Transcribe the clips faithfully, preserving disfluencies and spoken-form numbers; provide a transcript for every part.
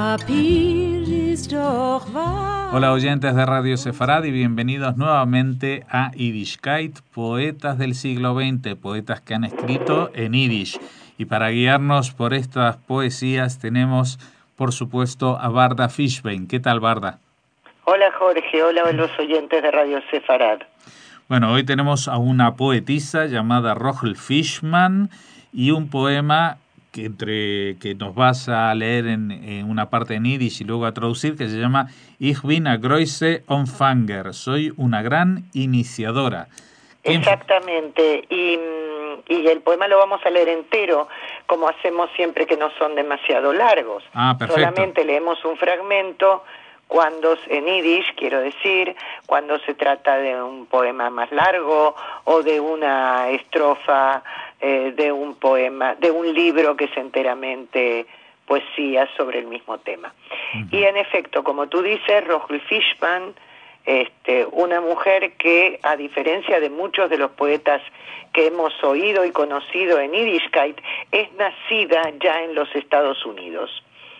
Hola oyentes de Radio Sefarad y bienvenidos nuevamente a Yiddishkeit, poetas del siglo veinte, poetas que han escrito en Yiddish. Y para guiarnos por estas poesías tenemos, por supuesto, a Barda Fishbein. ¿Qué tal, Barda? Hola, Jorge. Hola a los oyentes de Radio Sefarad. Bueno, hoy tenemos a una poetisa llamada Rochel Fishman y un poema que, entre, que nos vas a leer en, en una parte en Yiddish y luego a traducir, que se llama Ich bin a große Anfänger, soy una gran iniciadora. Exactamente, y, y el poema lo vamos a leer entero, como hacemos siempre que no son demasiado largos. Ah, perfecto. Solamente leemos un fragmento cuando en Yiddish, quiero decir, cuando se trata de un poema más largo o de una estrofa eh, de un poema, de un libro que es enteramente poesía sobre el mismo tema. Uh-huh. Y en efecto, como tú dices, Rochel Fishman, Este, una mujer que, a diferencia de muchos de los poetas que hemos oído y conocido en Yiddishkeit, es nacida ya en los Estados Unidos.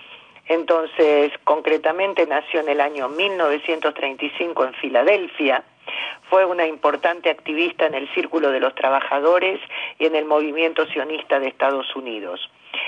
Entonces, concretamente nació en el año mil novecientos treinta y cinco en Filadelfia. Fue una importante activista en el Círculo de los Trabajadores y en el movimiento sionista de Estados Unidos.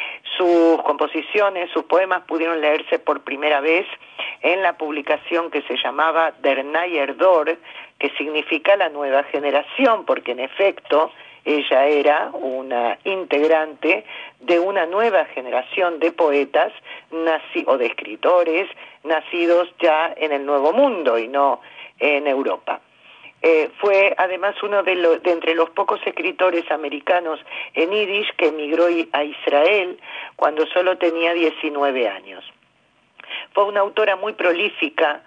Sus composiciones, sus poemas pudieron leerse por primera vez en la publicación que se llamaba Der Neuer Dor, que significa la nueva generación, porque en efecto ella era una integrante de una nueva generación de poetas naci- o de escritores nacidos ya en el Nuevo Mundo y no en Europa. Eh, fue además uno de, lo, de entre los pocos escritores americanos en Yiddish que emigró a Israel cuando solo tenía diecinueve años. Fue una autora muy prolífica,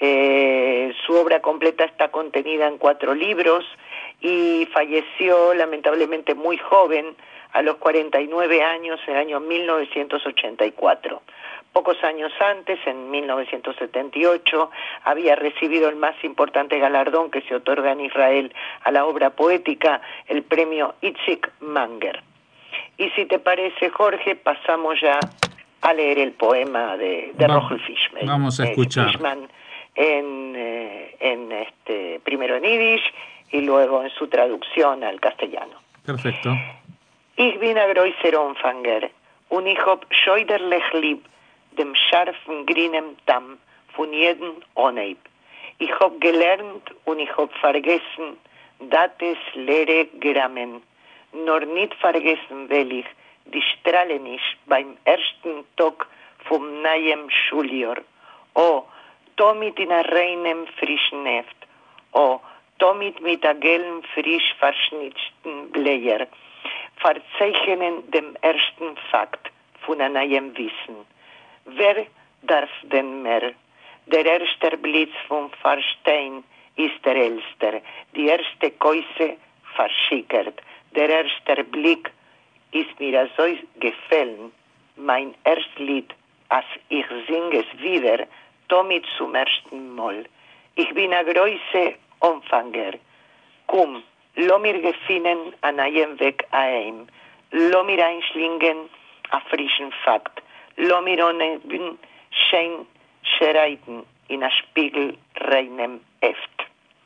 eh, su obra completa está contenida en cuatro libros y falleció lamentablemente muy joven, a los cuarenta y nueve años, en el año mil novecientos ochenta y cuatro. Pocos años antes, en mil novecientos setenta y ocho, había recibido el más importante galardón que se otorga en Israel a la obra poética, el premio Itzik Manger. Y si te parece, Jorge, pasamos ya a leer el poema de, de Va, Rochel Fishman. Vamos a escuchar. Eh, Fishman en, eh, en este, primero en Yiddish y luego en su traducción al castellano. Perfecto. Ich bin a großer Anfänger und ich hab scheuderlich lieb dem scharfen grünen Tamm von jedem Onneib. Ich hab gelernt und ich hab vergessen, dates leere Grammen, nur nicht vergessen will ich die Strahlen nicht beim ersten Tag vom neuen Schuljahr. Oh, tomit in a reinem frischen Neft, oh, tomit mit a gelben frisch verschnitzten Blätter, verzeichnen dem ersten Fakt von einem neuen Wissen. Wer darf denn mehr? Der erste Blitz vom Verstehen ist der Älster, die erste Keuse verschickert, der erste Blick ist mir so gefallen, mein erstes Lied, als ich singe es wieder, damit zum ersten Mal. Ich bin a große Anfänger. Komm, lo mir gefinnen an einem Weg ein, lo mir einschlingen a frischen Fakt, lo mir ohne schein schreiten in a Spiegel reinem Eft.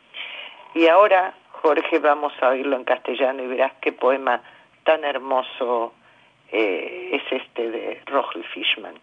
Y ahora, Jorge, vamos a oírlo en castellano y verás qué poema tan hermoso eh, es este de Rochel Fishman.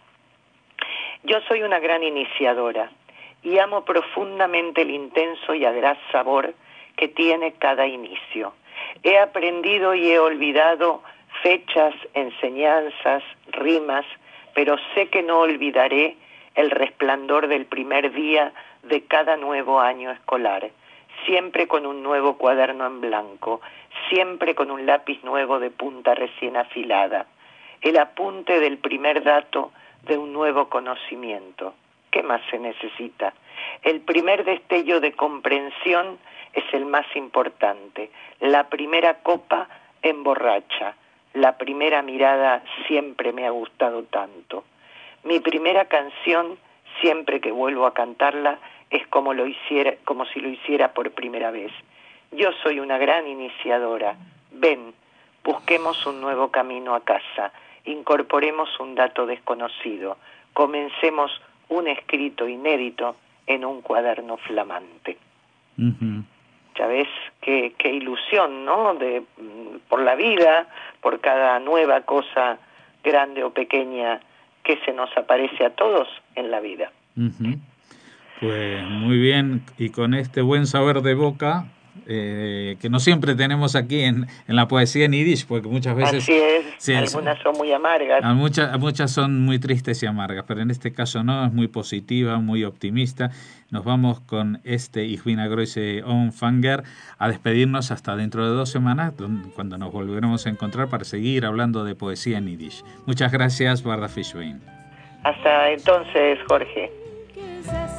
Yo soy una gran iniciadora y amo profundamente el intenso y agraz sabor que tiene cada inicio. He aprendido y he olvidado fechas, enseñanzas, rimas, pero sé que no olvidaré el resplandor del primer día de cada nuevo año escolar, siempre con un nuevo cuaderno en blanco, siempre con un lápiz nuevo de punta recién afilada, el apunte del primer dato de un nuevo conocimiento. ¿Qué más se necesita? El primer destello de comprensión es el más importante. La primera copa emborracha. La primera mirada siempre me ha gustado tanto. Mi primera canción, siempre que vuelvo a cantarla, es como lo hiciera, como si lo hiciera por primera vez. Yo soy una gran iniciadora. Ven, busquemos un nuevo camino a casa. Incorporemos un dato desconocido. comencemos un escrito inédito en un cuaderno flamante. Uh-huh. Ya ves qué, qué ilusión, ¿no? De, por la vida, por cada nueva cosa grande o pequeña que se nos aparece a todos en la vida. Uh-huh. Pues muy bien, y con este buen saber de boca, eh, que no siempre tenemos aquí en, en la poesía en yiddish, porque muchas veces... Así es, sí, algunas son muy amargas. A muchas, a muchas son muy tristes y amargas, pero en este caso no, es muy positiva, muy optimista. Nos vamos con este Ich bin a große Anfänger a despedirnos hasta dentro de dos semanas, cuando nos volveremos a encontrar para seguir hablando de poesía en yiddish. Muchas gracias, Barda Fishbein. Hasta entonces, Jorge.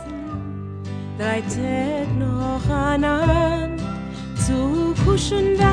Drei Tag noch an zu kuschen da